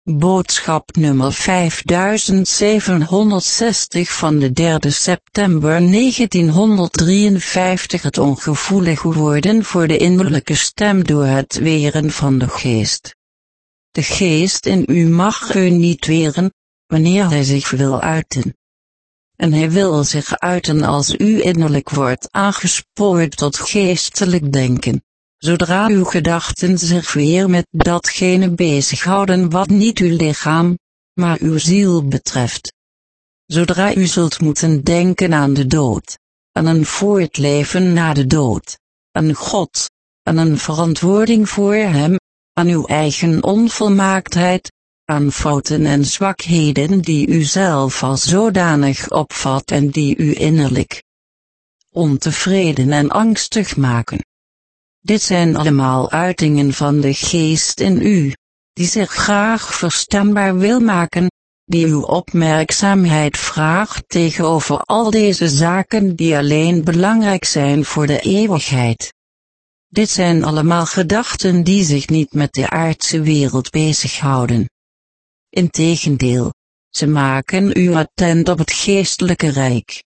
Boodschap nummer 5760 van de 3 september 1953. Het ongevoelig worden voor de innerlijke stem door het weren van de geest. De geest in u mag u niet weren, wanneer hij zich wil uiten. En hij wil zich uiten als u innerlijk wordt aangespoord tot geestelijk denken. Zodra uw gedachten zich weer met datgene bezighouden wat niet uw lichaam, maar uw ziel betreft. Zodra u zult moeten denken aan de dood, aan een voortleven na de dood, aan God, aan een verantwoording voor Hem, aan uw eigen onvolmaaktheid, aan fouten en zwakheden die u zelf als zodanig opvat en die u innerlijk ontevreden en angstig maken. Dit zijn allemaal uitingen van de geest in u, die zich graag verstaanbaar wil maken, die uw opmerkzaamheid vraagt tegenover al deze zaken die alleen belangrijk zijn voor de eeuwigheid. Dit zijn allemaal gedachten die zich niet met de aardse wereld bezighouden. Integendeel, ze maken u attent op het geestelijke rijk.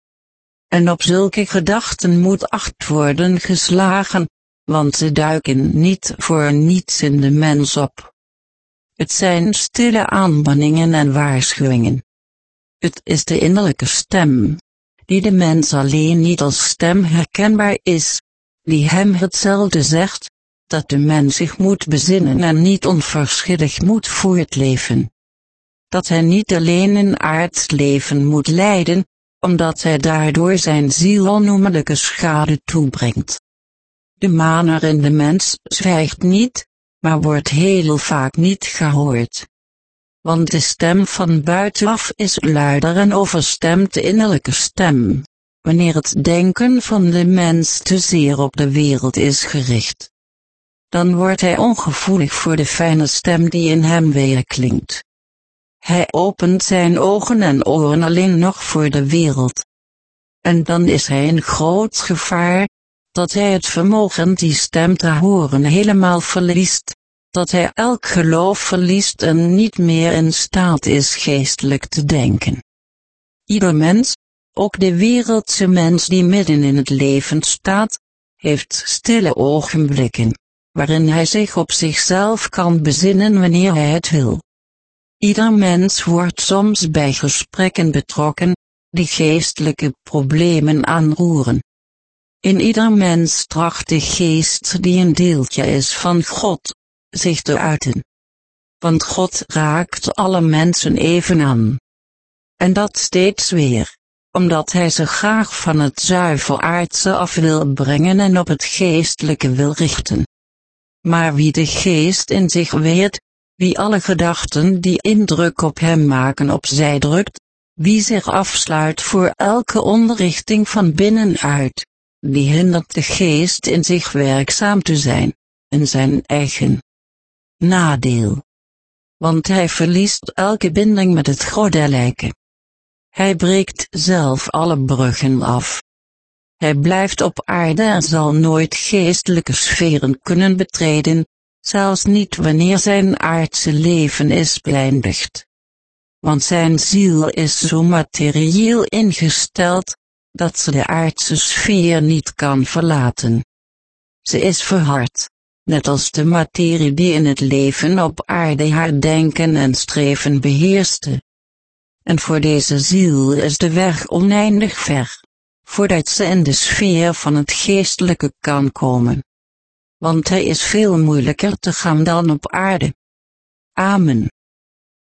En op zulke gedachten moet acht worden geslagen, want ze duiken niet voor niets in de mens op. Het zijn stille aanmaningen en waarschuwingen. Het is de innerlijke stem, die de mens alleen niet als stem herkenbaar is, die hem hetzelfde zegt, dat de mens zich moet bezinnen en niet onverschillig moet voortleven. Dat hij niet alleen een aards leven moet leiden, omdat hij daardoor zijn ziel onnoemelijke schade toebrengt. De maner in de mens zwijgt niet, maar wordt heel vaak niet gehoord. Want de stem van buitenaf is luider en overstemt de innerlijke stem, wanneer het denken van de mens te zeer op de wereld is gericht. Dan wordt hij ongevoelig voor de fijne stem die in hem weerklinkt. Hij opent zijn ogen en oren alleen nog voor de wereld. En dan is hij in groot gevaar, dat hij het vermogen die stem te horen helemaal verliest, dat hij elk geloof verliest en niet meer in staat is geestelijk te denken. Ieder mens, ook de wereldse mens die midden in het leven staat, heeft stille ogenblikken, waarin hij zich op zichzelf kan bezinnen wanneer hij het wil. Ieder mens wordt soms bij gesprekken betrokken, die geestelijke problemen aanroeren. In ieder mens tracht de geest die een deeltje is van God, zich te uiten. Want God raakt alle mensen even aan. En dat steeds weer, omdat hij ze graag van het zuiver aardse af wil brengen en op het geestelijke wil richten. Maar wie de geest in zich weet, wie alle gedachten die indruk op hem maken opzij drukt, wie zich afsluit voor elke onderrichting van binnenuit, die hindert de geest in zich werkzaam te zijn, in zijn eigen nadeel. Want hij verliest elke binding met het goddelijke. Hij breekt zelf alle bruggen af. Hij blijft op aarde en zal nooit geestelijke sferen kunnen betreden, zelfs niet wanneer zijn aardse leven is beëindigd. Want zijn ziel is zo materieel ingesteld, dat ze de aardse sfeer niet kan verlaten. Ze is verhard, net als de materie die in het leven op aarde haar denken en streven beheerste. En voor deze ziel is de weg oneindig ver, voordat ze in de sfeer van het geestelijke kan komen. Want hij is veel moeilijker te gaan dan op aarde. Amen.